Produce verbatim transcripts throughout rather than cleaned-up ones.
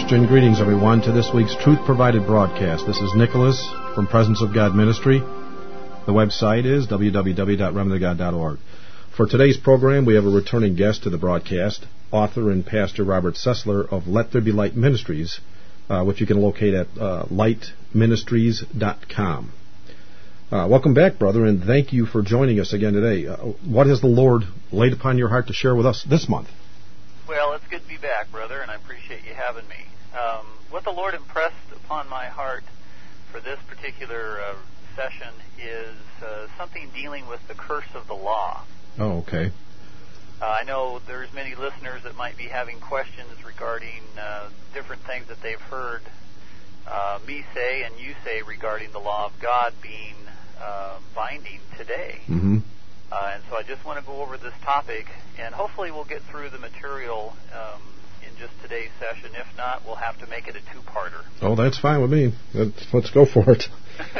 Christian greetings, everyone, to this week's Truth Provided broadcast. This is Nicholas from Presence of God Ministry. The website is w w w dot remnant of god dot org. For today's program, we have a returning guest to the broadcast, author and pastor Robert Sessler of Let There Be Light Ministries, uh, which you can locate at uh, light ministries dot com. Uh, welcome back, brother, and thank you for joining us again today. Uh, what has the Lord laid upon your heart to share with us this month? Well, it's good to be back, brother, and I appreciate you having me. Um, what the Lord impressed upon my heart for this particular uh, session is uh, something dealing with the curse of the law. Oh, okay. Uh, I know there's many listeners that might be having questions regarding uh, different things that they've heard uh, me say and you say regarding the law of God being uh, binding today. Mm-hmm. Uh, and so I just want to go over this topic, and hopefully we'll get through the material um, in just today's session. If not, we'll have to make it a two-parter. Oh, that's fine with me. Let's, let's go for it.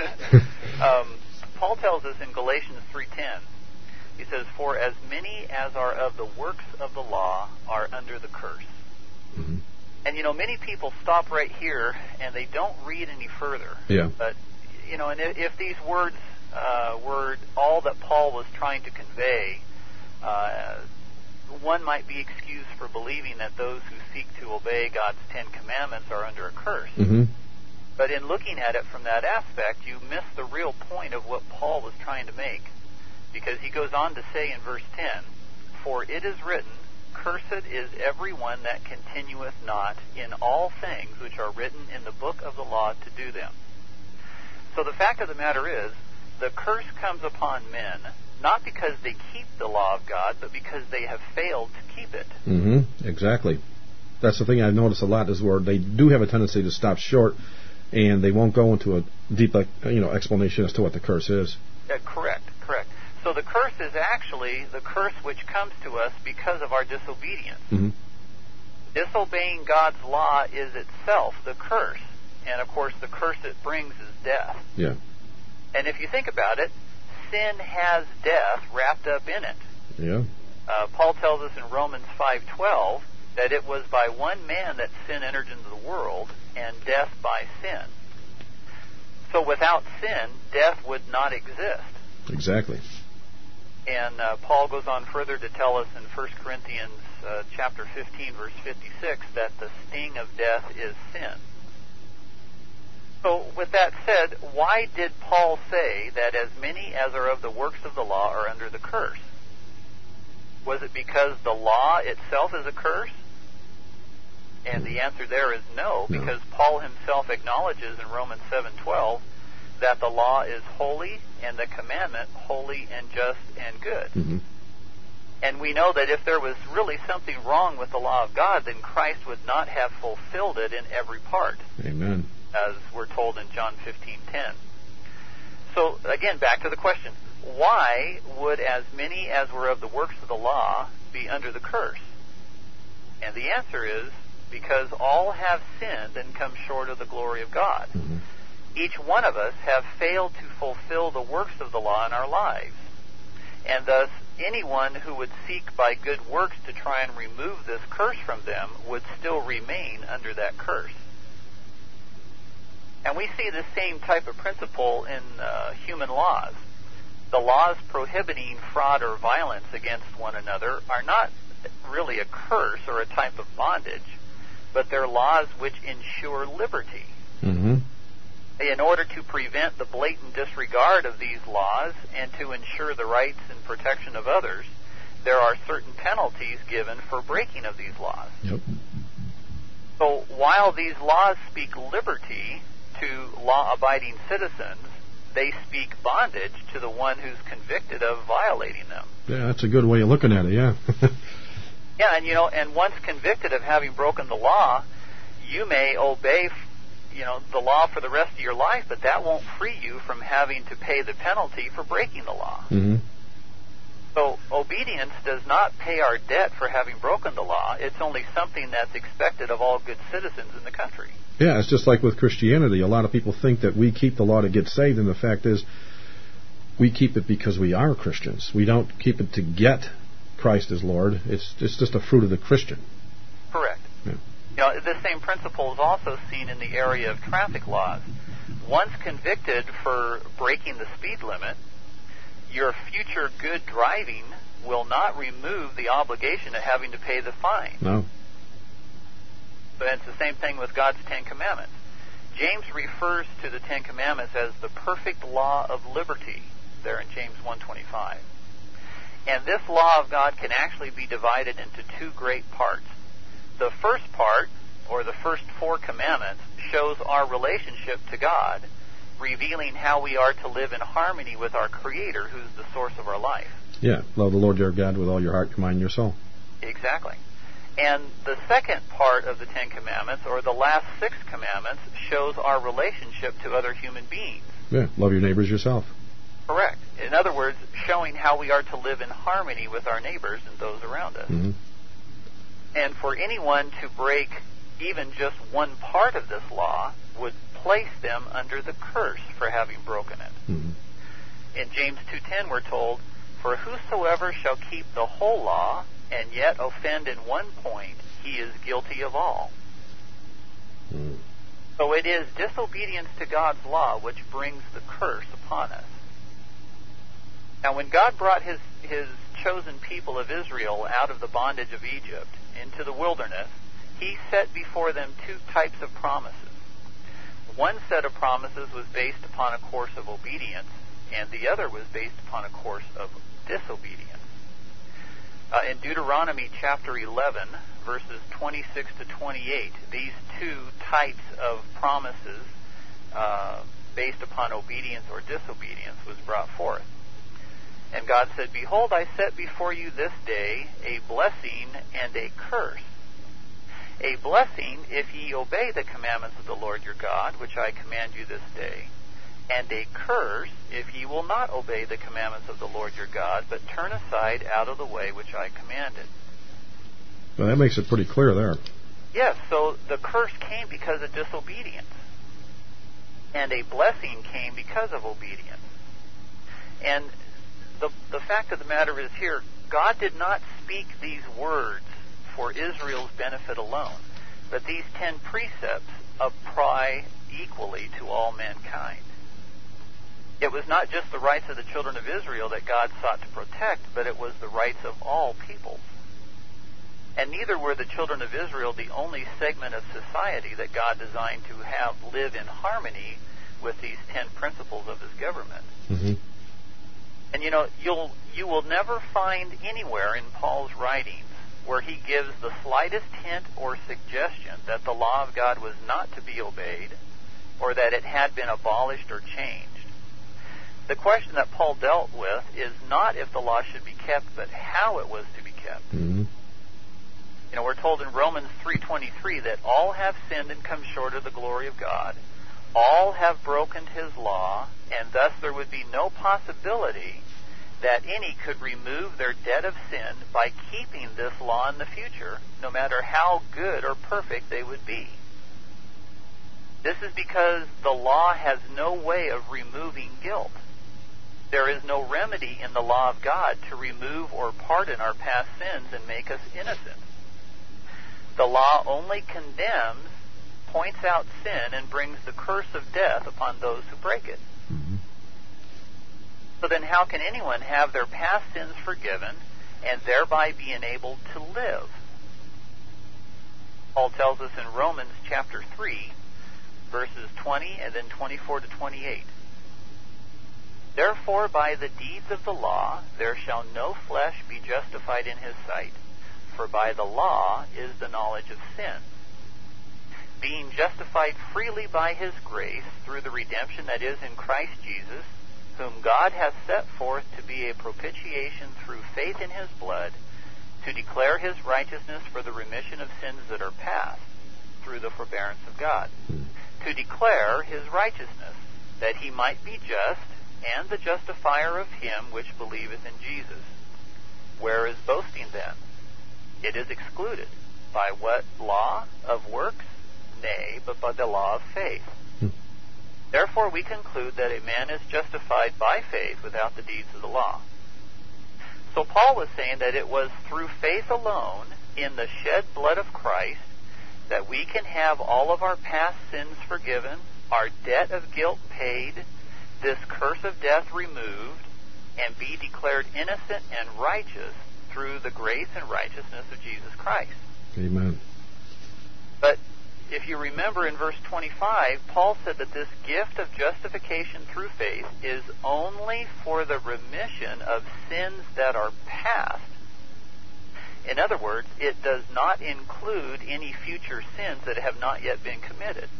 um, Paul tells us in Galatians three ten, he says, "For as many as are of the works of the law are under the curse." Mm-hmm. And, you know, many people stop right here, and they don't read any further. Yeah. But, you know, and if, if these words Uh, were all that Paul was trying to convey, uh, one might be excused for believing that those who seek to obey God's Ten Commandments are under a curse. Mm-hmm. But in looking at it from that aspect, you miss the real point of what Paul was trying to make, because he goes on to say in verse ten, "For it is written, Cursed is every one that continueth not in all things which are written in the book of the law to do them." So the fact of the matter is, the curse comes upon men, not because they keep the law of God, but because they have failed to keep it. Mm-hmm. Exactly. That's the thing I've noticed a lot, is where they do have a tendency to stop short, and they won't go into a deep, you know, explanation as to what the curse is. Uh, correct, correct. So the curse is actually the curse which comes to us because of our disobedience. Mm-hmm. Disobeying God's law is itself the curse, and of course the curse it brings is death. Yeah. And if you think about it, sin has death wrapped up in it. Yeah. Uh, Paul tells us in Romans five twelve that it was by one man that sin entered into the world, and death by sin. So without sin, death would not exist. Exactly. And uh, Paul goes on further to tell us in First Corinthians uh, chapter fifteen, verse fifty-six, that the sting of death is sin. So, with that said, why did Paul say that as many as are of the works of the law are under the curse? Was it because the law itself is a curse? And the answer there is no, no. because Paul himself acknowledges in Romans seven twelve that the law is holy and the commandment holy and just and good. Mm-hmm. And we know that if there was really something wrong with the law of God, then Christ would not have fulfilled it in every part. Amen. As we're told in John fifteen ten. So, again, back to the question. Why would as many as were of the works of the law be under the curse? And the answer is, because all have sinned and come short of the glory of God. Mm-hmm. Each one of us have failed to fulfill the works of the law in our lives. And thus, anyone who would seek by good works to try and remove this curse from them would still remain under that curse. And we see the same type of principle in uh, human laws. The laws prohibiting fraud or violence against one another are not really a curse or a type of bondage, but they're laws which ensure liberty. Mm-hmm. In order to prevent the blatant disregard of these laws and to ensure the rights and protection of others, there are certain penalties given for breaking of these laws. Yep. So while these laws speak liberty to law-abiding citizens, they speak bondage to the one who's convicted of violating them. Yeah, that's a good way of looking at it, yeah. Yeah, and you know, and once convicted of having broken the law, you may obey, you know, the law for the rest of your life, but that won't free you from having to pay the penalty for breaking the law. Mm-hmm. So obedience does not pay our debt for having broken the law. It's only something that's expected of all good citizens in the country. Yeah, it's just like with Christianity. A lot of people think that we keep the law to get saved, and the fact is we keep it because we are Christians. We don't keep it to get Christ as Lord. It's, it's just a fruit of the Christian. Correct. Yeah. You know, this same principle is also seen in the area of traffic laws. Once convicted for breaking the speed limit, your future good driving will not remove the obligation of having to pay the fine. No. But it's the same thing with God's Ten Commandments. James refers to the Ten Commandments as the perfect law of liberty, there in James one twenty-five. And this law of God can actually be divided into two great parts. The first part, or the first four commandments, shows our relationship to God, revealing how we are to live in harmony with our Creator, who's the source of our life. Yeah, love the Lord your God with all your heart, your mind, and your soul. Exactly. And the second part of the Ten Commandments, or the last six commandments, shows our relationship to other human beings. Yeah, love your neighbors yourself. Correct. In other words, showing how we are to live in harmony with our neighbors and those around us. Mm-hmm. And for anyone to break even just one part of this law would place them under the curse for having broken it. Mm-hmm. In James two ten we're told, "For whosoever shall keep the whole law and yet offend in one point, he is guilty of all." Mm-hmm. So it is disobedience to God's law which brings the curse upon us. Now, when God brought his, his chosen people of Israel out of the bondage of Egypt into the wilderness, he set before them two types of promises. One set of promises was based upon a course of obedience, and the other was based upon a course of disobedience. Uh, in Deuteronomy chapter eleven, verses twenty-six to twenty-eight, these two types of promises uh, based upon obedience or disobedience was brought forth. And God said, "Behold, I set before you this day a blessing and a curse. A blessing if ye obey the commandments of the Lord your God, which I command you this day. And a curse if ye will not obey the commandments of the Lord your God, but turn aside out of the way which I commanded." Well, that makes it pretty clear there. Yes, so the curse came because of disobedience. And a blessing came because of obedience. And the, the fact of the matter is here, God did not speak these words for Israel's benefit alone, but these ten precepts apply equally to all mankind. It was not just the rights of the children of Israel that God sought to protect, but it was the rights of all peoples. And neither were the children of Israel the only segment of society that God designed to have live in harmony with these ten principles of his government. Mm-hmm. And you know, you'll you will never find anywhere in Paul's writings where he gives the slightest hint or suggestion that the law of God was not to be obeyed or that it had been abolished or changed. The question that Paul dealt with is not if the law should be kept, but how it was to be kept. Mm-hmm. You know, we're told in Romans three twenty-three that all have sinned and come short of the glory of God. All have broken his law, and thus there would be no possibility that any could remove their debt of sin by keeping this law in the future, no matter how good or perfect they would be. This is because the law has no way of removing guilt. There is no remedy in the law of God to remove or pardon our past sins and make us innocent. The law only condemns, points out sin, and brings the curse of death upon those who break it. Mm-hmm. So then how can anyone have their past sins forgiven and thereby be enabled to live? Paul tells us in Romans chapter three, verses twenty and then twenty-four to twenty-eight. "Therefore by the deeds of the law there shall no flesh be justified in his sight, for by the law is the knowledge of sin. Being justified freely by his grace through the redemption that is in Christ Jesus, whom God hath set forth to be a propitiation through faith in his blood, to declare his righteousness for the remission of sins that are past, through the forbearance of God, to declare his righteousness, that he might be just, and the justifier of him which believeth in Jesus. Where is boasting then? It is excluded. By what law? Of works? Nay, but by the law of faith. Hmm. Therefore we conclude that a man is justified by faith without the deeds of the law." So Paul was saying that it was through faith alone, in the shed blood of Christ, that we can have all of our past sins forgiven, our debt of guilt paid, this curse of death removed, and be declared innocent and righteous through the grace and righteousness of Jesus Christ. Amen. But if you remember in verse twenty-five, Paul said that this gift of justification through faith is only for the remission of sins that are past. In other words, it does not include any future sins that have not yet been committed.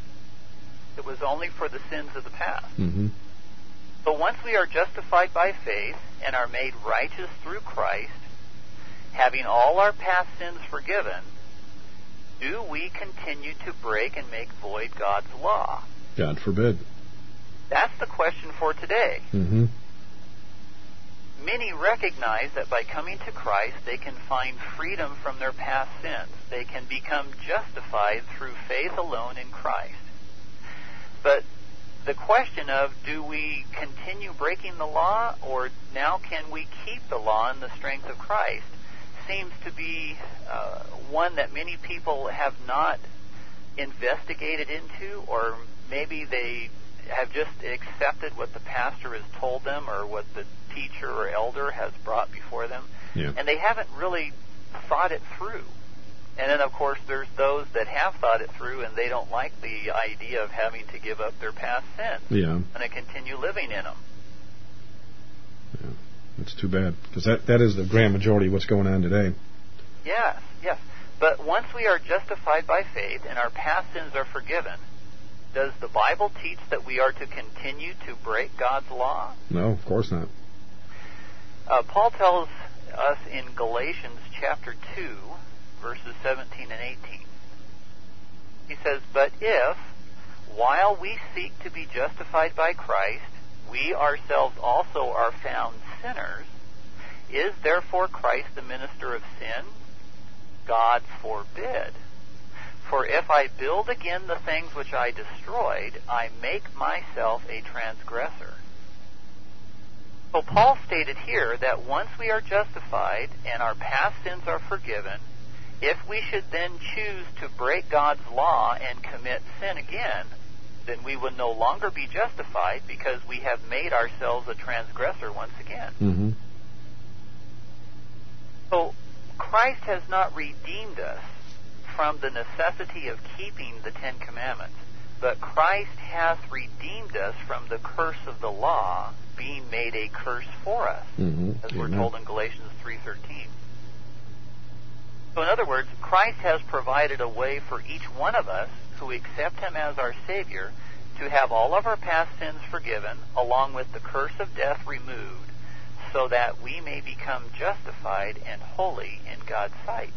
It was only for the sins of the past. Mm-hmm. But once we are justified by faith and are made righteous through Christ, having all our past sins forgiven, do we continue to break and make void God's law? God forbid. That's the question for today. Mm-hmm. Many recognize that by coming to Christ, they can find freedom from their past sins. They can become justified through faith alone in Christ. But the question of, do we continue breaking the law, or now can we keep the law in the strength of Christ, seems to be uh, one that many people have not investigated into, or maybe they have just accepted what the pastor has told them or what the teacher or elder has brought before them, yeah. and they haven't really thought it through. And then, of course, there's those that have thought it through, and they don't like the idea of having to give up their past sins yeah. and to continue living in them. Yeah. That's too bad, because that, that is the grand majority of what's going on today. Yes, yes. But once we are justified by faith and our past sins are forgiven, does the Bible teach that we are to continue to break God's law? No, of course not. Uh, Paul tells us in Galatians chapter two, verses seventeen and eighteen. He says, "But if, while we seek to be justified by Christ, we ourselves also are found sinners, is therefore Christ the minister of sin? God forbid. For if I build again the things which I destroyed, I make myself a transgressor." So Paul stated here that once we are justified and our past sins are forgiven, if we should then choose to break God's law and commit sin again, then we will no longer be justified because we have made ourselves a transgressor once again. Mm-hmm. So Christ has not redeemed us from the necessity of keeping the Ten Commandments, but Christ hath redeemed us from the curse of the law, being made a curse for us, mm-hmm. as Amen. we're told in Galatians three thirteen. So in other words, Christ has provided a way for each one of us who accept Him as our Savior to have all of our past sins forgiven, along with the curse of death removed, so that we may become justified and holy in God's sight.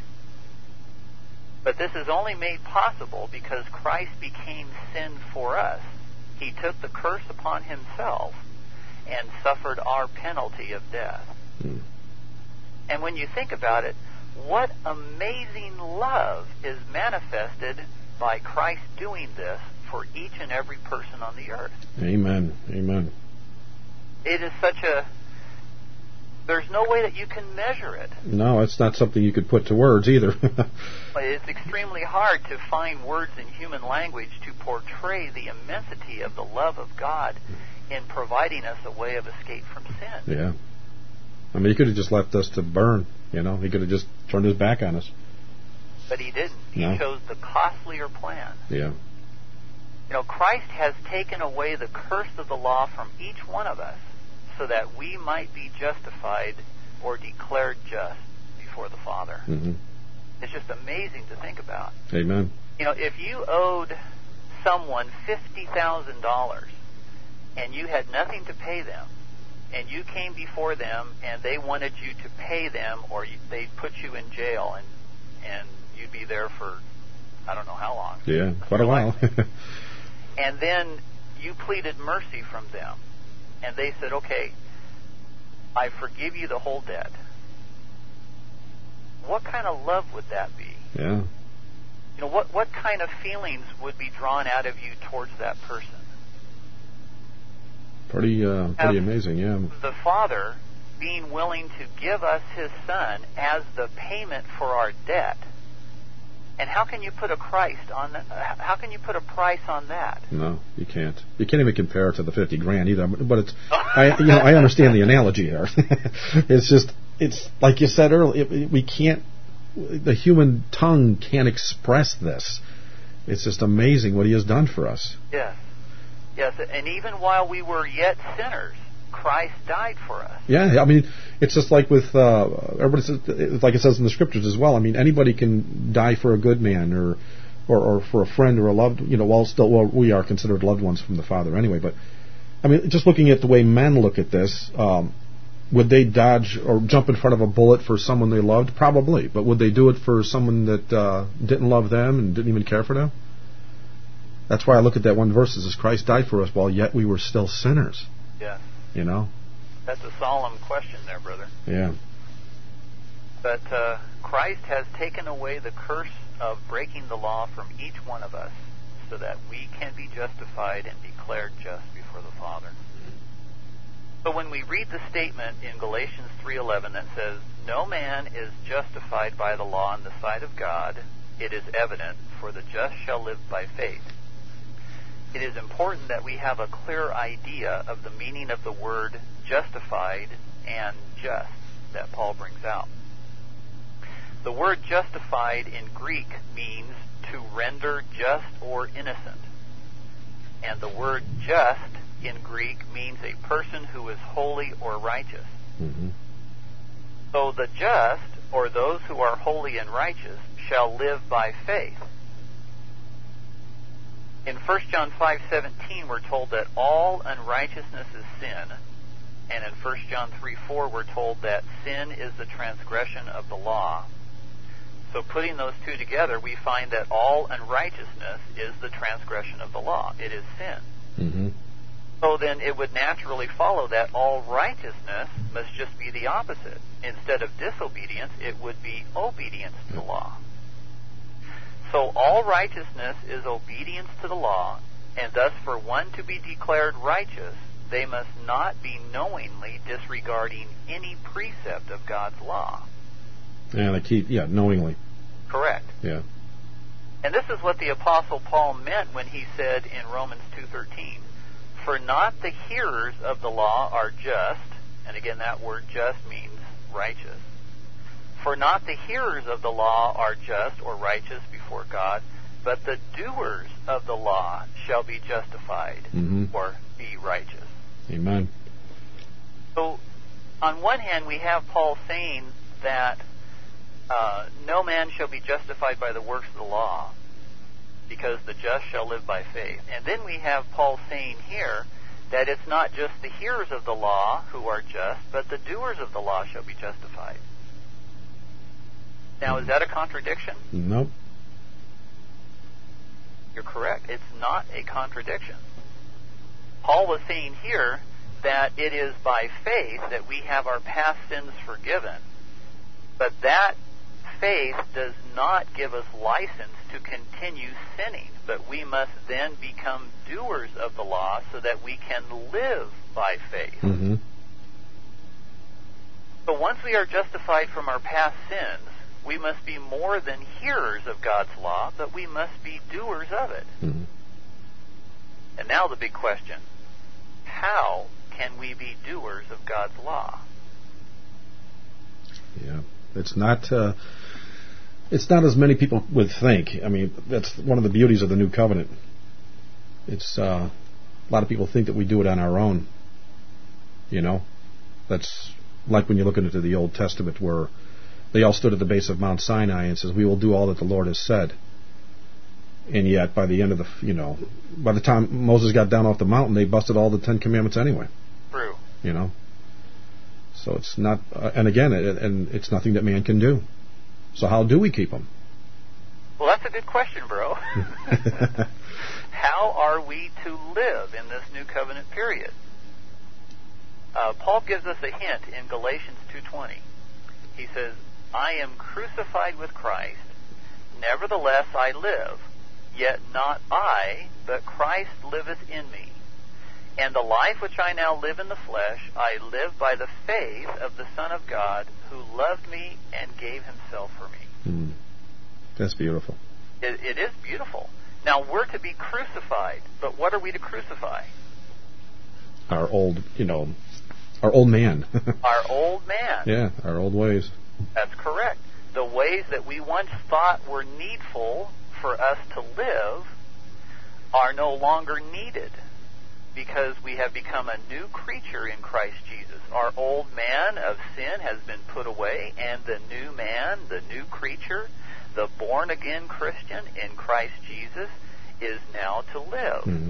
But this is only made possible because Christ became sin for us. He took the curse upon Himself and suffered our penalty of death. Mm. And when you think about it, what amazing love is manifested by Christ doing this for each and every person on the earth. Amen. Amen. It is such a... There's no way that you can measure it. No, it's not something you could put to words either. It's extremely hard to find words in human language to portray the immensity of the love of God in providing us a way of escape from sin. Yeah. I mean, He could have just left us to burn, you know. He could have just turned His back on us. But He didn't. He No. chose the costlier plan. Yeah. You know, Christ has taken away the curse of the law from each one of us so that we might be justified or declared just before the Father. Mm-hmm. It's just amazing to think about. Amen. You know, if you owed someone fifty thousand dollars and you had nothing to pay them, and you came before them and they wanted you to pay them, or you, they'd put you in jail and and you'd be there for I don't know how long. Yeah, quite a while. And then you pleaded mercy from them, and they said, "Okay, I forgive you the whole debt." What kind of love would that be? Yeah. You know, what, what kind of feelings would be drawn out of you towards that person? Pretty, uh, pretty amazing, yeah. The Father being willing to give us His Son as the payment for our debt. And how can you put a Christ on that? How can you put a price on that? No, you can't. You can't even compare it to the fifty grand either. But it's, I, you know, I understand the analogy here. It's just, it's like you said earlier. It, we can't. The human tongue can't express this. It's just amazing what He has done for us. Yes, yes, and even while we were yet sinners, Christ died for us. Yeah, I mean, it's just like with uh, everybody says, like it says in the Scriptures as well. I mean, anybody can die for a good man, or, or, or for a friend or a loved. You know, while still, well, we are considered loved ones from the Father anyway. But I mean, just looking at the way men look at this, um, would they dodge or jump in front of a bullet for someone they loved? Probably, but would they do it for someone that uh, didn't love them and didn't even care for them? That's why I look at that one verse. It says, Christ died for us while yet we were still sinners. Yeah. You know? That's a solemn question there, brother. Yeah. But uh, Christ has taken away the curse of breaking the law from each one of us so that we can be justified and declared just before the Father. So when we read the statement in Galatians three eleven that says, "No man is justified by the law in the sight of God, it is evident, for the just shall live by faith," it is important that we have a clear idea of the meaning of the word justified and just that Paul brings out. The word justified in Greek means to render just or innocent. And the word just in Greek means a person who is holy or righteous. Mm-hmm. So the just, or those who are holy and righteous, shall live by faith. In First John five seventeen, we're told that all unrighteousness is sin. And in First John three four, we're told that sin is the transgression of the law. So putting those two together, we find that all unrighteousness is the transgression of the law. It is sin. Mm-hmm. So then it would naturally follow that all righteousness must just be the opposite. Instead of disobedience, it would be obedience to the law. So all righteousness is obedience to the law, and thus for one to be declared righteous, they must not be knowingly disregarding any precept of God's law. Yeah, they keep, yeah, knowingly. Correct. Yeah. And this is what the Apostle Paul meant when he said in Romans two thirteen, "For not the hearers of the law are just," and again that word just means righteous. "For not the hearers of the law are just or righteous before God, but the doers of the law shall be justified," mm-hmm. or be righteous. Amen. So, on one hand, we have Paul saying that uh, no man shall be justified by the works of the law, because the just shall live by faith. And then we have Paul saying here that it's not just the hearers of the law who are just, but the doers of the law shall be justified. Now, is that a contradiction? Nope. You're correct. It's not a contradiction. Paul was saying here that it is by faith that we have our past sins forgiven, but that faith does not give us license to continue sinning, but we must then become doers of the law so that we can live by faith. Mm-hmm. So once we are justified from our past sins, we must be more than hearers of God's law, but we must be doers of it. Mm-hmm. And now the big question: how can we be doers of God's law? Yeah, it's not. Uh, it's not as many people would think. I mean, that's one of the beauties of the New Covenant. It's uh, a lot of people think that we do it on our own. You know, that's like when you look into the Old Testament, where they all stood at the base of Mount Sinai and says, "We will do all that the Lord has said." And yet, by the end of the, you know, by the time Moses got down off the mountain, they busted all the Ten Commandments anyway. True. You know. So it's not, uh, and again, it, and it's nothing that man can do. So how do we keep them? Well, that's a good question, bro. How are we to live in this new covenant period? Uh, Paul gives us a hint in Galatians two twenty. He says, "I am crucified with Christ, nevertheless I live, yet not I, but Christ liveth in me. And the life which I now live in the flesh, I live by the faith of the Son of God, who loved me and gave himself for me." Mm. That's beautiful. It, it is beautiful. Now, we're to be crucified, but what are we to crucify? Our old, you know, our old man. Our old man. Yeah, our old ways. That's correct. The ways that we once thought were needful for us to live are no longer needed because we have become a new creature in Christ Jesus. Our old man of sin has been put away, and the new man, the new creature, the born-again Christian in Christ Jesus is now to live. Mm-hmm.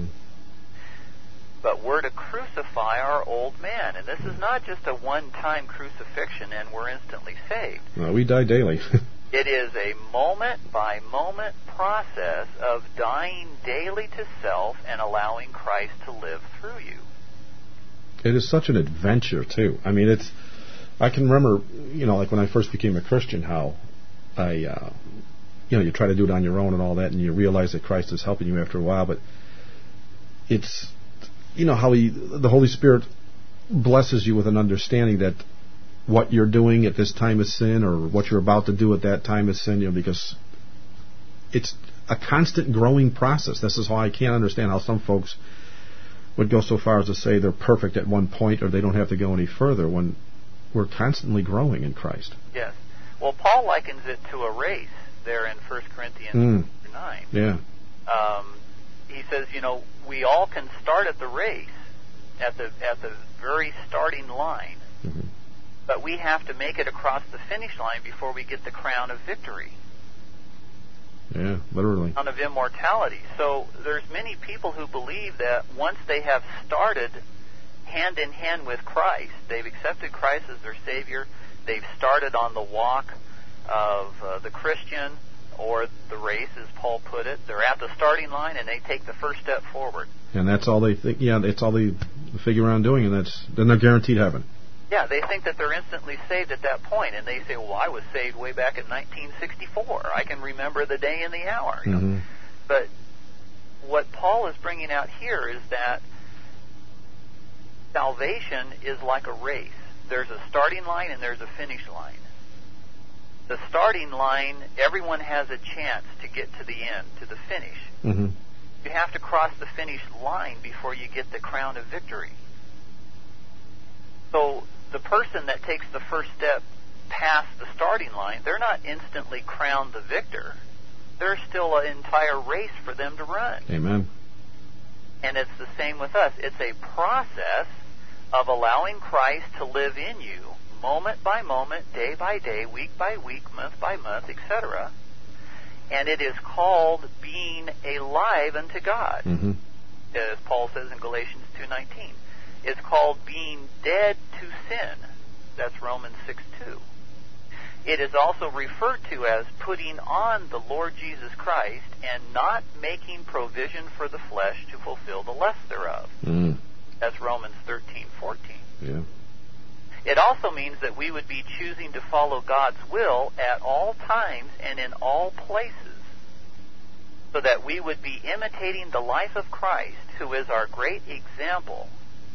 But we're to crucify our old man. And this is not just a one-time crucifixion and we're instantly saved. Well, we die daily. It is a moment-by-moment process of dying daily to self and allowing Christ to live through you. It is such an adventure, too. I mean, it's... I can remember, you know, like when I first became a Christian, how I, uh, you know, you try to do it on your own and all that, and you realize that Christ is helping you after a while, but it's... You know how he, the Holy Spirit blesses you with an understanding that what you're doing at this time is sin, or what you're about to do at that time is sin, you know, because it's a constant growing process. This is how I can't understand how some folks would go so far as to say they're perfect at one point or they don't have to go any further when we're constantly growing in Christ. Yes. Well, Paul likens it to a race there in First Corinthians mm. nine. Yeah. Um, he says, you know, we all can start at the race, at the at the very starting line, mm-hmm. but we have to make it across the finish line before we get the crown of victory. Yeah, literally. Crown of immortality. So there's many people who believe that once they have started hand in hand with Christ, they've accepted Christ as their Savior, they've started on the walk of uh, the Christian, or the race, as Paul put it. They're at the starting line, and they take the first step forward. And that's all they think. Yeah, that's all they figure on doing, and that's then they're guaranteed heaven. Yeah, they think that they're instantly saved at that point, and they say, well, I was saved way back in nineteen sixty-four. I can remember the day and the hour. You mm-hmm. know? But what Paul is bringing out here is that salvation is like a race. There's a starting line and there's a finish line. The starting line, everyone has a chance to get to the end, to the finish. Mm-hmm. You have to cross the finish line before you get the crown of victory. So the person that takes the first step past the starting line, they're not instantly crowned the victor. There's still an entire race for them to run. Amen. And it's the same with us. It's a process of allowing Christ to live in you, moment by moment, day by day, week by week, month by month, et cetera. And it is called being alive unto God, mm-hmm. as Paul says in Galatians two nineteen. It's called being dead to sin. That's Romans six two. It is also referred to as putting on the Lord Jesus Christ and not making provision for the flesh to fulfill the lust thereof. Mm. That's Romans thirteen fourteen. Yeah. It also means that we would be choosing to follow God's will at all times and in all places, so that we would be imitating the life of Christ, who is our great example.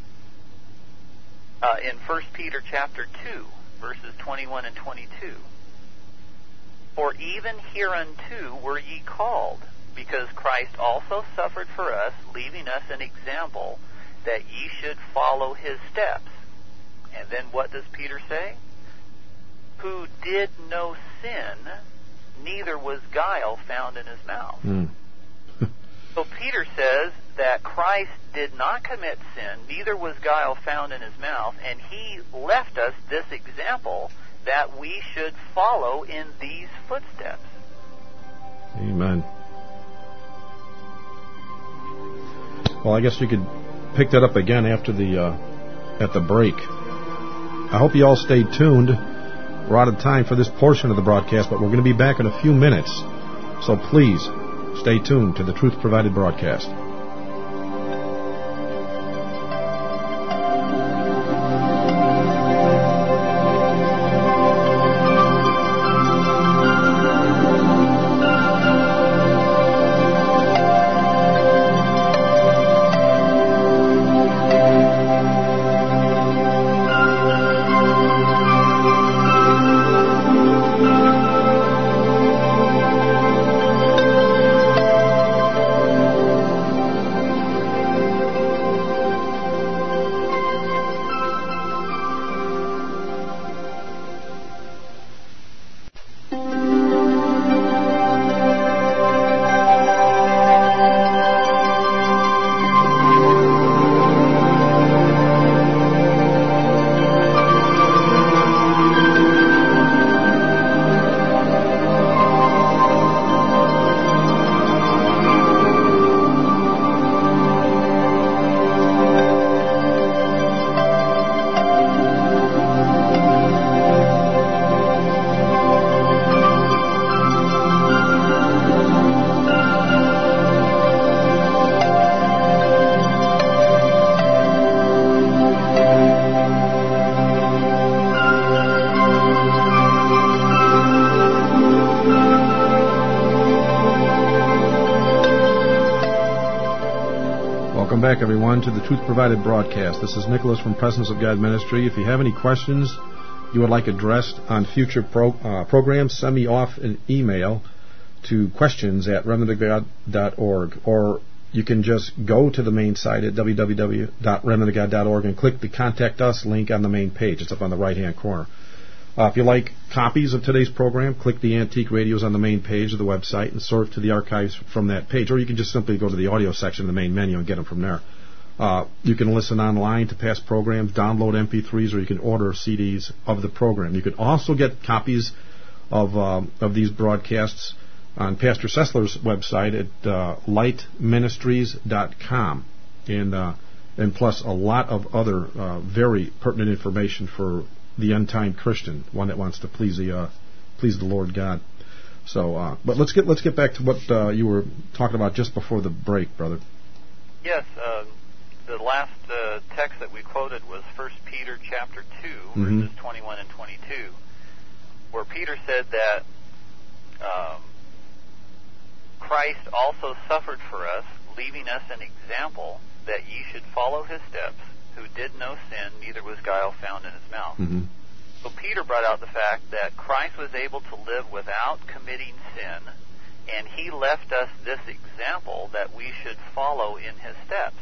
Uh, in First Peter chapter two, verses twenty-one and twenty-two. For even hereunto were ye called, because Christ also suffered for us, leaving us an example, that ye should follow his steps. And then what does Peter say? Who did no sin, neither was guile found in his mouth. Mm. So Peter says that Christ did not commit sin, neither was guile found in his mouth, and he left us this example that we should follow in these footsteps. Amen. Well, I guess you could pick that up again after the uh, at the break. I hope you all stayed tuned. We're out of time for this portion of the broadcast, but we're going to be back in a few minutes. So please, stay tuned to the Truth Provided broadcast. back, everyone, to the Truth Provided broadcast. This is Nicholas from Presence of God Ministry. If you have any questions you would like addressed on future pro, uh, programs, send me off an email to questions at remnant of god dot org, or you can just go to the main site at w w w dot remnant of god dot org and click the Contact Us link on the main page. It's up on the right-hand corner. Uh, if you like copies of today's program, click the Antique Radios on the main page of the website and sort to the archives from that page, or you can just simply go to the audio section of the main menu and get them from there. Uh, you can listen online to past programs, download M P threes, or you can order C Ds of the program. You can also get copies of uh, of these broadcasts on Pastor Sessler's website at uh, light ministries dot com, and uh, and plus a lot of other uh, very pertinent information for the end-time Christian, one that wants to please the uh, please the Lord God. So, uh, but let's get let's get back to what uh, you were talking about just before the break, brother. Yes, uh, the last uh, text that we quoted was First Peter chapter two, mm-hmm. verses twenty-one and twenty-two, where Peter said that um, Christ also suffered for us, leaving us an example that ye should follow his steps, who did no sin, neither was guile found in his mouth. Mm-hmm. So Peter brought out the fact that Christ was able to live without committing sin, and he left us this example that we should follow in his steps.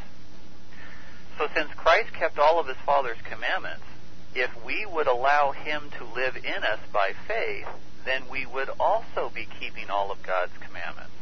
So since Christ kept all of his Father's commandments, if we would allow him to live in us by faith, then we would also be keeping all of God's commandments.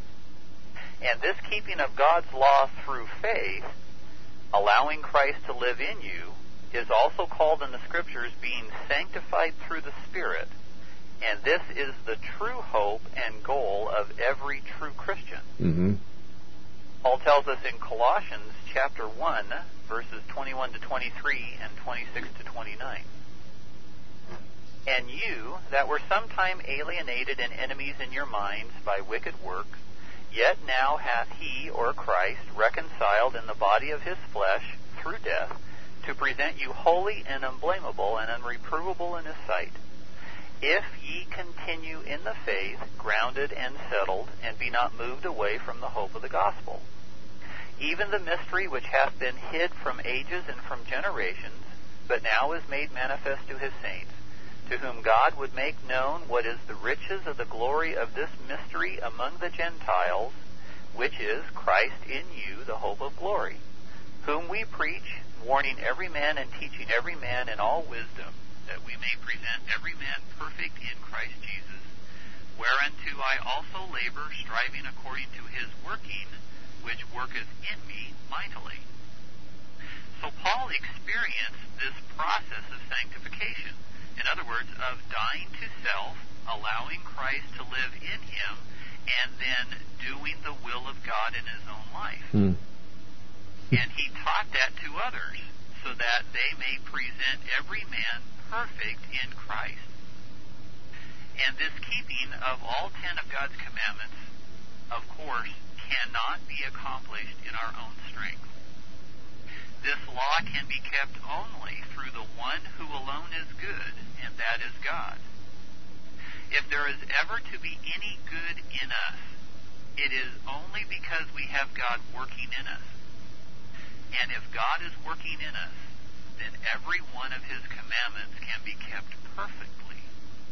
And this keeping of God's law through faith, allowing Christ to live in you, is also called in the Scriptures being sanctified through the Spirit. And this is the true hope and goal of every true Christian. Mm-hmm. Paul tells us in Colossians chapter one, verses twenty-one to twenty-three and twenty-six to twenty-nine. And you, that were sometime alienated and enemies in your minds by wicked works, yet now hath he, or Christ, reconciled in the body of his flesh through death, to present you holy and unblameable and unreprovable in his sight. If ye continue in the faith, grounded and settled, and be not moved away from the hope of the gospel, even the mystery which hath been hid from ages and from generations, but now is made manifest to his saints, to whom God would make known what is the riches of the glory of this mystery among the Gentiles, which is Christ in you, the hope of glory, whom we preach, warning every man and teaching every man in all wisdom, that we may present every man perfect in Christ Jesus, whereunto I also labor, striving according to his working, which worketh in me mightily. So Paul experienced this process of sanctification. In other words, of dying to self, allowing Christ to live in him, and then doing the will of God in his own life. Mm. And he taught that to others, so that they may present every man perfect in Christ. And this keeping of all ten of God's commandments, of course, cannot be accomplished in our own strength. This law can be kept only through the one who alone is good, and that is God. If there is ever to be any good in us, it is only because we have God working in us. And if God is working in us, then every one of his commandments can be kept perfectly.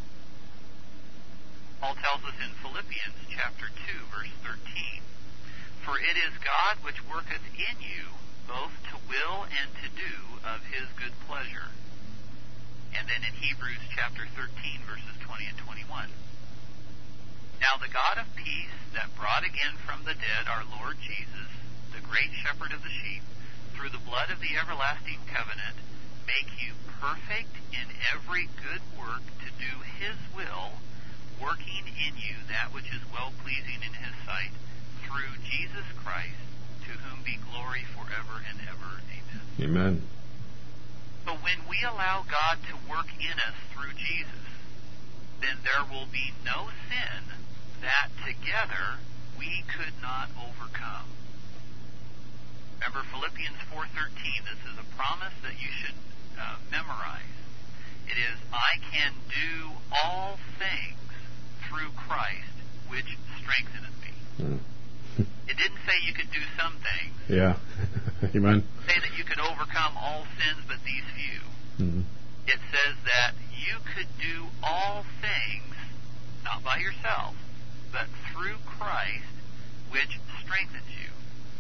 Paul tells us in Philippians chapter two, verse thirteen, for it is God which worketh in you both to will and to do of his good pleasure. And then in Hebrews chapter thirteen, verses twenty and twenty-one. Now the God of peace, that brought again from the dead our Lord Jesus, the great shepherd of the sheep, through the blood of the everlasting covenant, make you perfect in every good work to do his will, working in you that which is well-pleasing in his sight, through Jesus Christ, to whom be glory forever and ever. Amen. Amen. So when we allow God to work in us through Jesus, then there will be no sin that together we could not overcome. Remember Philippians four thirteen. This is a promise that you should uh, memorize. It is, I can do all things through Christ, which strengtheneth me. Mm. It didn't say you could do some things. Yeah. Amen. It didn't say that you could overcome all sins but these few. Mm-hmm. It says that you could do all things, not by yourself, but through Christ, which strengthens you.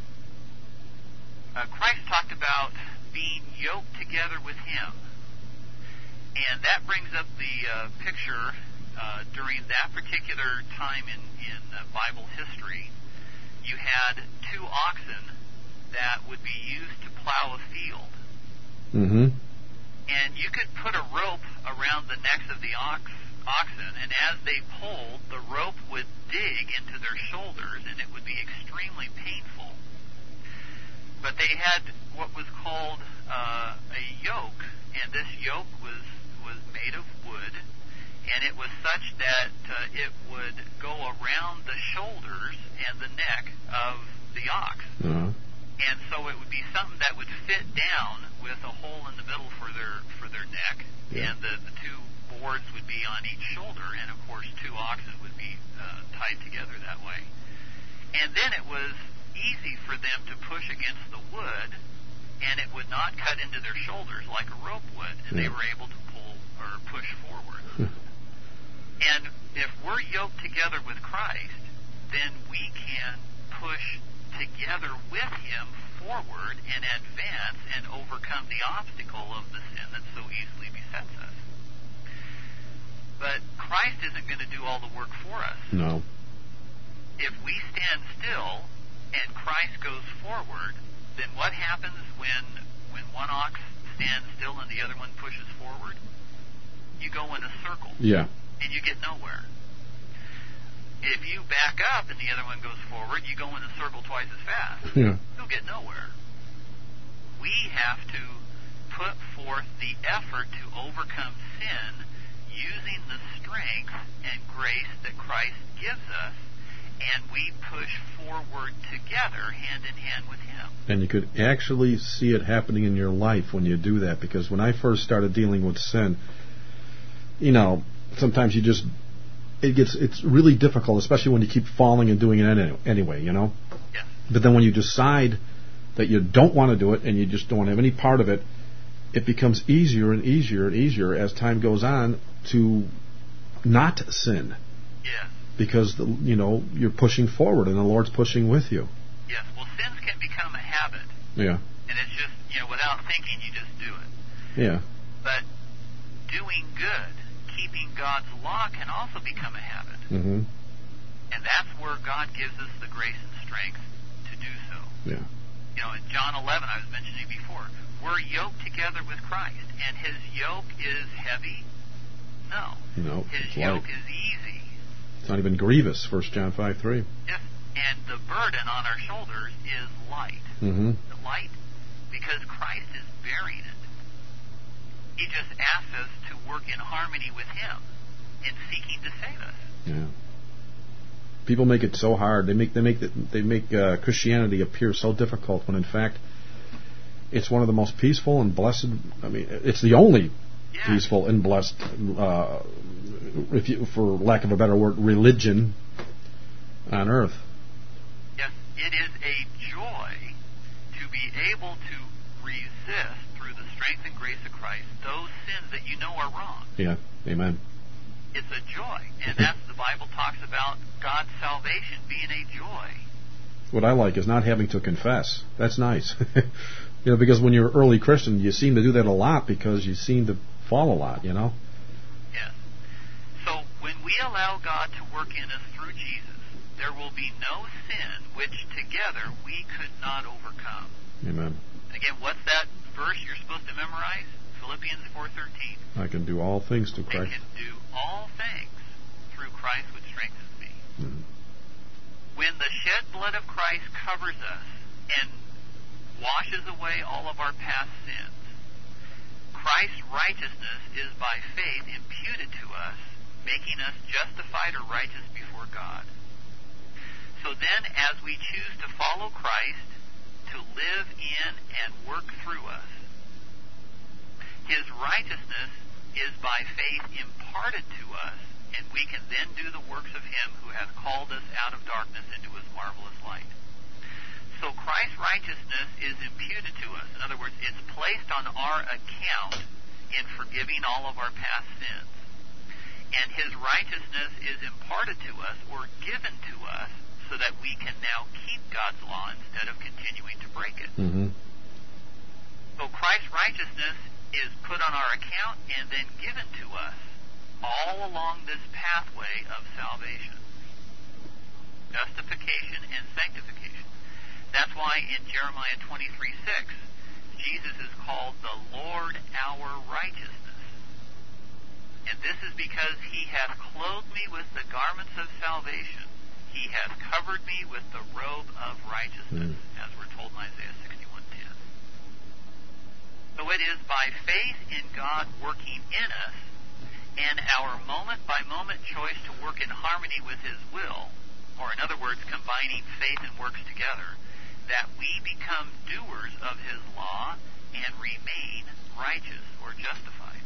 Uh, Christ talked about being yoked together with Him. And that brings up the uh, picture uh, during that particular time in, in uh, Bible history. You had two oxen that would be used to plow a field. Mm-hmm. And you could put a rope around the necks of the ox, oxen, and as they pulled, the rope would dig into their shoulders, and it would be extremely painful. But they had what was called uh, a yoke, and this yoke was, was made of wood, and it was such that uh, it would go around the shoulders and the neck of the ox. Uh-huh. And so it would be something that would fit down with a hole in the middle for their for their neck, yeah. and the, the two boards would be on each shoulder, and of course two oxen would be uh, tied together that way. And then it was easy for them to push against the wood, and it would not cut into their shoulders like a rope would, and yeah. they were able to pull or push forward. And if we're yoked together with Christ, then we can push together with Him forward and advance and overcome the obstacle of the sin that so easily besets us. But Christ isn't going to do all the work for us. No. If we stand still and Christ goes forward, then what happens when when one ox stands still and the other one pushes forward? You go in a circle. Yeah. And you get nowhere. If you back up and the other one goes forward, you go in a circle twice as fast. Yeah. You'll get nowhere. We have to put forth the effort to overcome sin using the strength and grace that Christ gives us, and we push forward together, hand in hand with Him. And you could actually see it happening in your life when you do that, because when I first started dealing with sin, you know, sometimes you just... It gets it's really difficult, especially when you keep falling and doing it anyway, you know? Yes. But then when you decide that you don't want to do it and you just don't want to have any part of it, it becomes easier and easier and easier as time goes on to not sin. Yes. Because, the, you know, you're pushing forward and the Lord's pushing with you. Yes. Well, sins can become a habit. Yeah. And it's just, you know, without thinking, you just do it. Yeah. But doing good, keeping God's law can also become a habit. Mm-hmm. And that's where God gives us the grace and strength to do so. Yeah. You know, in John eleven, I was mentioning before, we're yoked together with Christ. And His yoke is heavy? No. No. His it's yoke light. is easy. It's not even grievous, First John five three. Yes. And the burden on our shoulders is light. Mm-hmm. The light because Christ is bearing it. He just asks us to work in harmony with Him in seeking to save us. Yeah. People make it so hard. They make they make the, they make uh, Christianity appear so difficult when in fact it's one of the most peaceful and blessed. I mean, it's the only yes. peaceful and blessed, uh, if you, for lack of a better word, religion on earth. Yes, it is a joy to be able to resist through the strength and grace of Christ those sins that you know are wrong. Yeah, amen. It's a joy, and that's the Bible talks about God's salvation being a joy. What I like is not having to confess. That's nice. You know, because when you're an early Christian, you seem to do that a lot because you seem to fall a lot, you know? Yes. So when we allow God to work in us through Jesus, there will be no sin which together we could not overcome. Amen. Again, what's that verse you're supposed to memorize? Philippians four thirteen. I can do all things through Christ. I can do all things through Christ which strengthens me. Mm-hmm. When the shed blood of Christ covers us and washes away all of our past sins, Christ's righteousness is by faith imputed to us, making us justified or righteous before God. So then, as we choose to follow Christ, to live in and work through us, His righteousness is by faith imparted to us, and we can then do the works of him who hath called us out of darkness into his marvelous light. So Christ's righteousness is imputed to us. In other words, it's placed on our account in forgiving all of our past sins. And his righteousness is imparted to us or given to us so that we can now keep God's law instead of continuing to break it. Mm-hmm. So Christ's righteousness is put on our account and then given to us all along this pathway of salvation. Justification and sanctification. That's why in Jeremiah twenty-three six, Jesus is called the Lord our righteousness. And this is because he hath clothed me with the garments of salvation. He hath covered me with the robe of righteousness, mm. as we're told in Isaiah sixty-one ten. So it is by faith in God working in us and our moment-by-moment choice to work in harmony with his will, or in other words, combining faith and works together, that we become doers of his law and remain righteous or justified.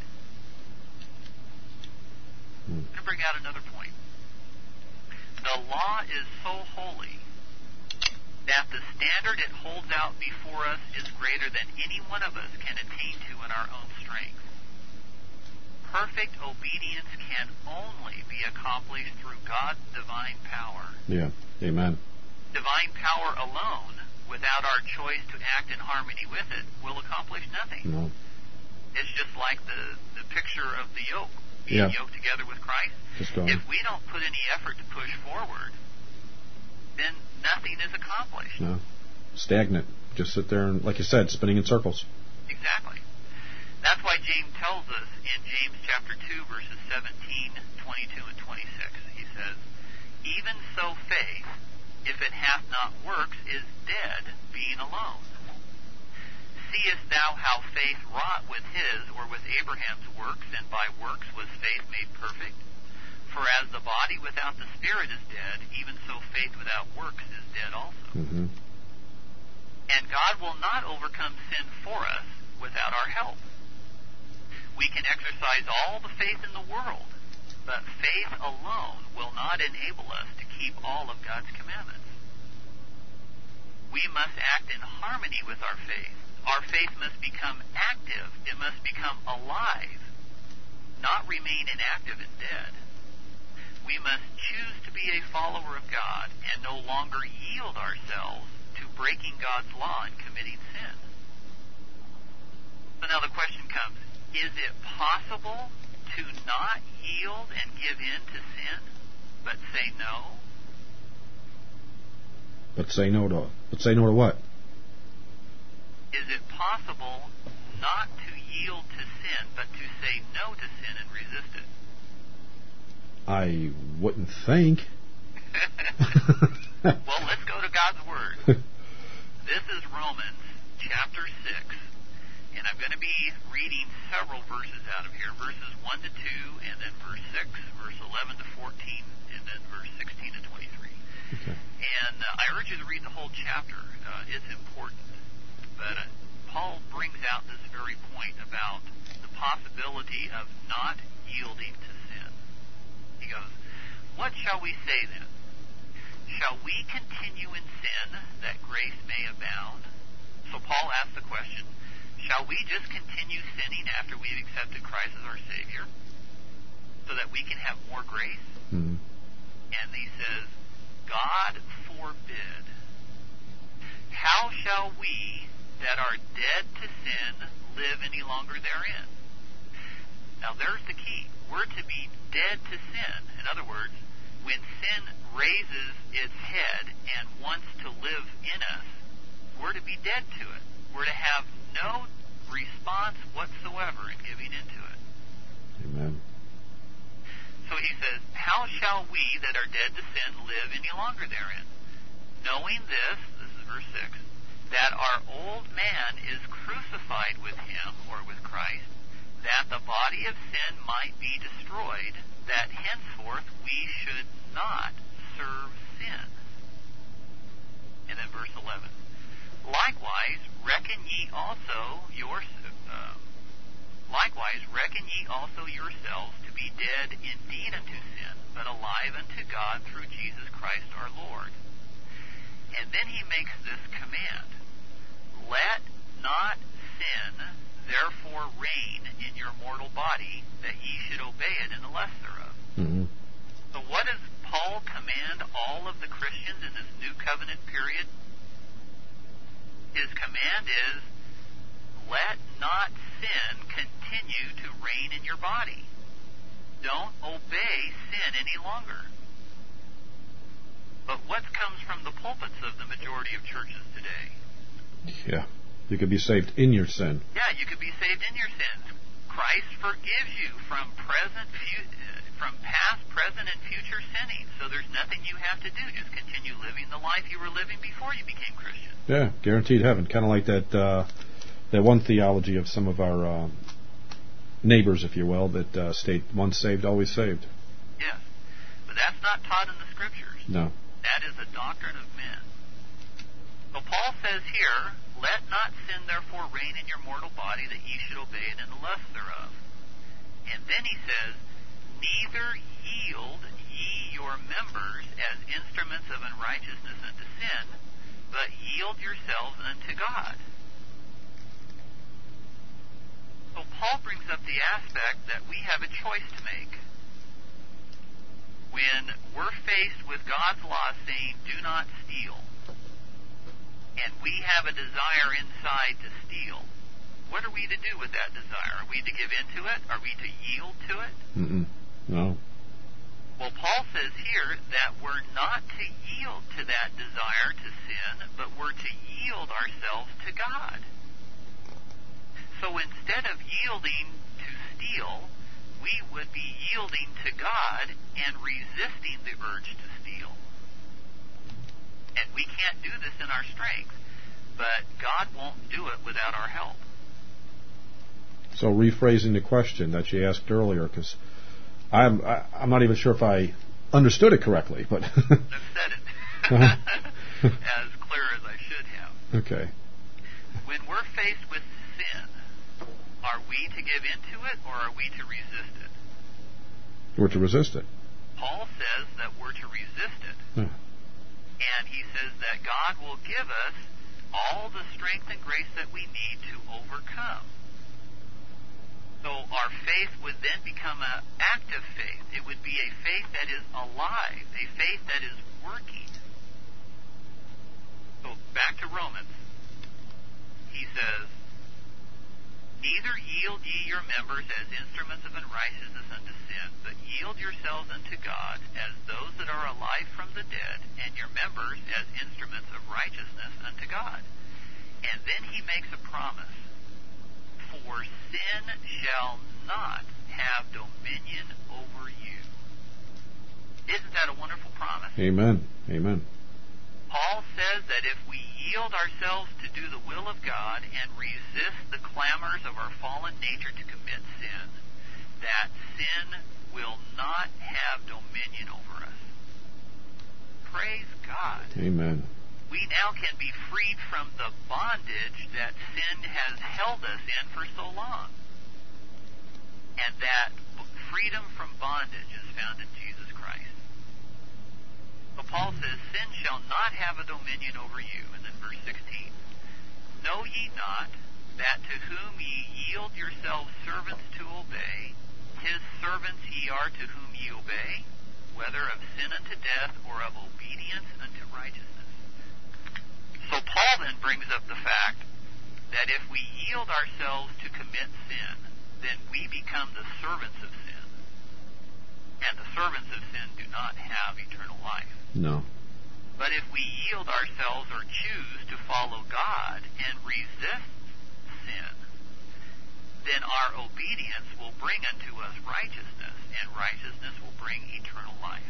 I'm going to bring out another point. The law is so holy that the standard it holds out before us is greater than any one of us can attain to in our own strength. Perfect obedience can only be accomplished through God's divine power. Yeah, amen. Divine power alone, without our choice to act in harmony with it, will accomplish nothing. No. It's just like the, the picture of the yoke, being yeah. yoked together with Christ. If we don't put any effort to push forward, then nothing is accomplished. No. Stagnant. Just sit there and, like you said, spinning in circles. Exactly. That's why James tells us in James chapter two, verses seventeen, twenty-two, and twenty-six. He says, even so faith, if it hath not works, is dead, being alone. Seest thou how faith wrought with his, or with Abraham's works, and by works was faith made perfect? For as the body without the spirit is dead, even so faith without works is dead also. Mm-hmm. And God will not overcome sin for us without our help. We can exercise all the faith in the world, but faith alone will not enable us to keep all of God's commandments. We must act in harmony with our faith. Our faith must become active. It must become alive, not remain inactive and dead. We must choose to be a follower of God and no longer yield ourselves to breaking God's law and committing sin. So now the question comes, is it possible to not yield and give in to sin, but say no? But say no to but say no to what? Is it possible not to yield to sin, but to say no to sin and resist it? I wouldn't think. Well, let's go to God's Word. This is Romans chapter six. And I'm going to be reading several verses out of here, verses one to two, and then verse six, verse eleven to fourteen, and then verse sixteen to twenty-three. Okay. And uh, I urge you to read the whole chapter. Uh, it's important. But uh, Paul brings out this very point about the possibility of not yielding to sin. He goes, what shall we say then? Shall we continue in sin that grace may abound? So Paul asks the question, shall we just continue sinning after we've accepted Christ as our Savior so that we can have more grace? Mm-hmm. And he says, God forbid. How shall we that are dead to sin live any longer therein? Now there's the key. We're to be dead to sin. In other words, when sin raises its head and wants to live in us, we're to be dead to it. We're to have no response whatsoever in giving into it. Amen. So he says, how shall we that are dead to sin live any longer therein? Knowing this, this is verse six, that our old man is crucified with him, or with Christ, that the body of sin might be destroyed, that henceforth we should not serve sin. And then verse eleven. Likewise, reckon ye also your uh, Likewise, reckon ye also yourselves to be dead indeed unto sin, but alive unto God through Jesus Christ our Lord. And then he makes this command, let not sin therefore reign in your mortal body, that ye should obey it in the lust thereof. Mm-hmm. So what does Paul command all of the Christians in this new covenant period? His command is, let not sin continue to reign in your body. Don't obey sin any longer. But what comes from the pulpits of the majority of churches today? Yeah. You could be saved in your sin. Yeah, you could be saved in your sins. Christ forgives you from present, fu- from past, present, and future sinning. So there's nothing you have to do. Just continue living the life you were living before you became Christian. Yeah, guaranteed heaven. Kind of like that uh, that one theology of some of our uh, neighbors, if you will, that uh, state once saved, always saved. Yes, but that's not taught in the Scriptures. No. That is a doctrine of men. So Paul says here, let not sin therefore reign in your mortal body, that ye should obey it in the lust thereof. And then he says, neither yield ye your members as instruments of unrighteousness unto sin, but yield yourselves unto God. So Paul brings up the aspect that we have a choice to make. When we're faced with God's law saying, do not steal, and we have a desire inside to steal, what are we to do with that desire? Are we to give in to it? Are we to yield to it? Mm-mm. No. Well, Paul says here that we're not to yield to that desire to sin, but we're to yield ourselves to God. So instead of yielding to steal, we would be yielding to God and resisting the urge to steal. And we can't do this in our strength, but God won't do it without our help. So rephrasing the question that you asked earlier, because I'm I, I'm not even sure if I understood it correctly, but I've said it as clear as I should have. Okay. When we're faced with sin, are we to give into it or are we to resist it? We're to resist it. Paul says that we're to resist it. Yeah. And he says that God will give us all the strength and grace that we need to overcome. So our faith would then become an active faith. It would be a faith that is alive, a faith that is working. So back to Romans. He says, neither yield ye your members as instruments of unrighteousness unto sin, but yield yourselves unto God as those that are alive from the dead, and your members as instruments of righteousness unto God. And then he makes a promise. For sin shall not have dominion over you. Isn't that a wonderful promise? Amen. Amen. Paul says that if we yield ourselves to do the will of God and resist the clamors of our fallen nature to commit sin, that sin will not have dominion over us. Praise God. Amen. We now can be freed from the bondage that sin has held us in for so long. And that freedom from bondage is found in Jesus Christ. So Paul says, sin shall not have a dominion over you. And then verse sixteen, know ye not that to whom ye yield yourselves servants to obey, his servants ye are to whom ye obey, whether of sin unto death or of obedience unto righteousness. So Paul then brings up the fact that if we yield ourselves to commit sin, then we become the servants of sin. And the servants of sin do not have eternal life. No. But if we yield ourselves or choose to follow God and resist sin, then our obedience will bring unto us righteousness, and righteousness will bring eternal life.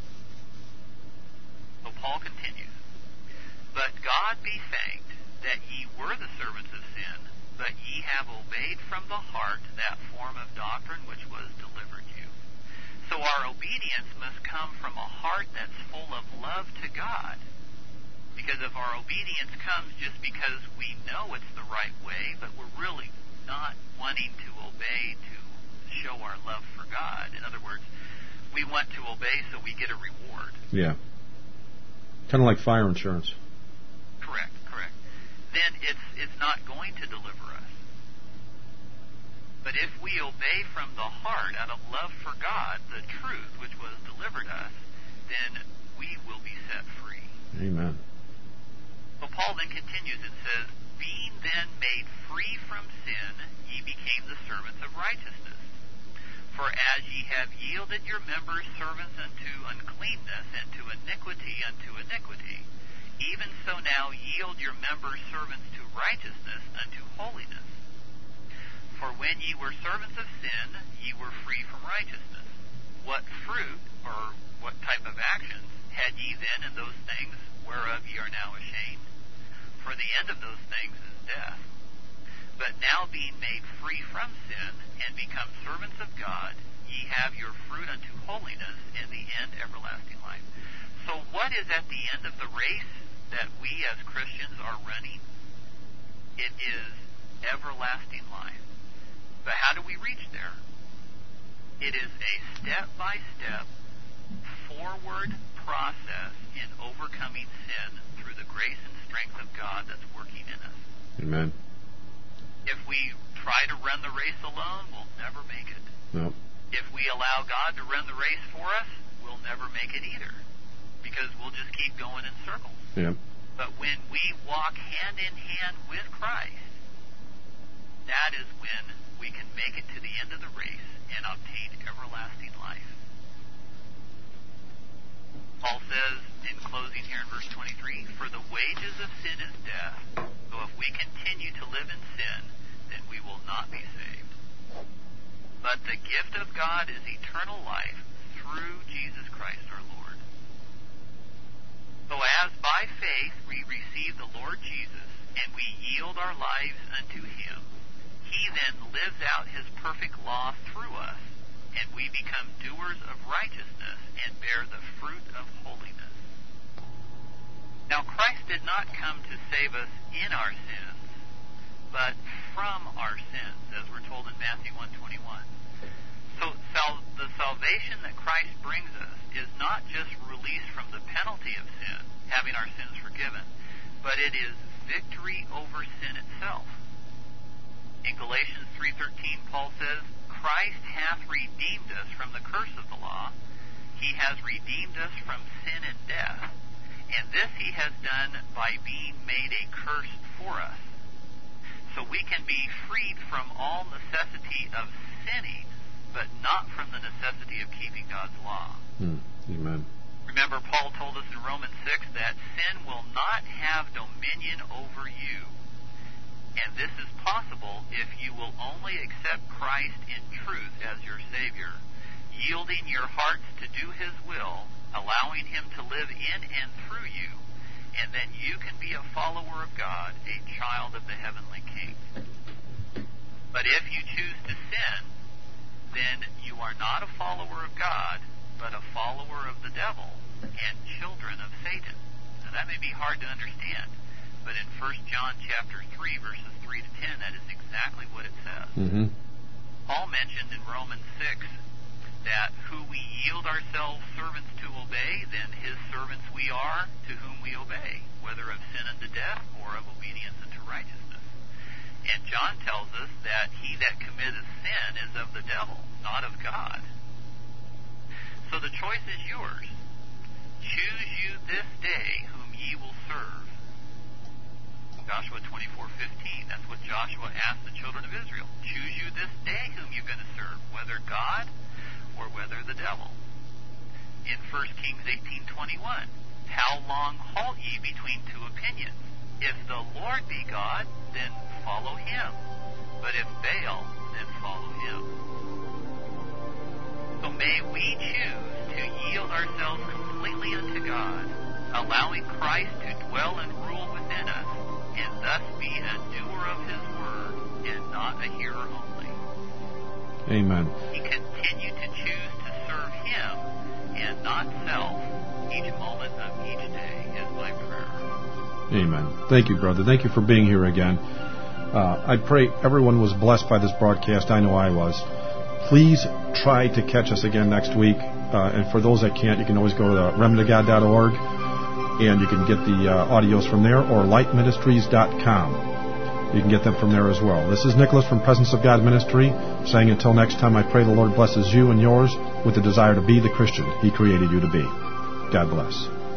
So Paul continues, but God be thanked that ye were the servants of sin, but ye have obeyed from the heart that form of doctrine which was delivered you. So our obedience must come from a heart that's full of love to God. Because if our obedience comes just because we know it's the right way, but we're really not wanting to obey to show our love for God. In other words, we want to obey so we get a reward. Yeah. Kind of like fire insurance. Correct, correct. Then it's it's not going to deliver us. But if we obey from the heart out of love for God, the truth which was delivered us, then we will be set free. Amen. So Paul then continues and says, being then made free from sin, ye became the servants of righteousness. For as ye have yielded your members servants unto uncleanness, and to iniquity unto iniquity, even so now yield your members servants to righteousness unto holiness. For when ye were servants of sin, ye were free from righteousness. What fruit, or what type of actions, had ye then in those things whereof ye are now ashamed? For the end of those things is death. But now being made free from sin, and become servants of God, ye have your fruit unto holiness, and the end everlasting life. So what is at the end of the race that we as Christians are running? It is everlasting life. But how do we reach there? It is a step-by-step, forward process in overcoming sin through the grace and strength of God that's working in us. Amen. If we try to run the race alone, we'll never make it. No. If we allow God to run the race for us, we'll never make it either, because we'll just keep going in circles. Yeah. But when we walk hand in hand with Christ, that is when we can make it to the end of the race and obtain everlasting life. Paul says in closing here in verse twenty-three, for the wages of sin is death, so if we continue to live in sin, then we will not be saved. But the gift of God is eternal life through Jesus Christ our Lord. So as by faith we receive the Lord Jesus, and we yield our lives unto Him, He then lives out His perfect law through us, and we become doers of righteousness and bear the fruit of holiness. Now Christ did not come to save us in our sins, but from our sins, as we're told in Matthew one twenty-one. So sal- the salvation that Christ brings us is not just release from the penalty of sin, having our sins forgiven, but it is victory over sin itself. In Galatians three thirteen, Paul says, Christ hath redeemed us from the curse of the law. He has redeemed us from sin and death. And this He has done by being made a curse for us. So we can be freed from all necessity of sinning, but not from the necessity of keeping God's law. Mm. Amen. Remember, Paul told us in Romans six that sin will not have dominion over you. And this is possible if you will only accept Christ in truth as your Savior, yielding your hearts to do His will, allowing Him to live in and through you, and then you can be a follower of God, a child of the heavenly King. But if you choose to sin, then you are not a follower of God, but a follower of the devil and children of Satan. Now that may be hard to understand, but in First John chapter three, verses three to ten, that is exactly what it says. Mm-hmm. Paul mentioned in Romans six that who we yield ourselves servants to obey, then His servants we are to whom we obey, whether of sin unto death or of obedience unto righteousness. And John tells us that he that committeth sin is of the devil, not of God. So the choice is yours. Choose you this day whom ye will serve. Joshua twenty-four fifteen. That's what Joshua asked the children of Israel. Choose you this day whom you're going to serve, whether God or whether the devil. In First Kings eighteen twenty-one, how long halt ye between two opinions? If the Lord be God, then follow Him. But if Baal, then follow him. So may we choose to yield ourselves completely unto God, allowing Christ to dwell and rule within us, and thus be a doer of His word and not a hearer only. Amen. We continue to choose to serve Him and not self each moment of each day is my prayer. Amen. Thank you, brother. Thank you for being here again. Uh, I pray everyone was blessed by this broadcast. I know I was. Please try to catch us again next week. Uh, and for those that can't, you can always go to the remnant of god dot org, and you can get the uh, audios from there, or light ministries dot com. You can get them from there as well. This is Nicholas from Presence of God Ministry, saying until next time, I pray the Lord blesses you and yours with the desire to be the Christian He created you to be. God bless.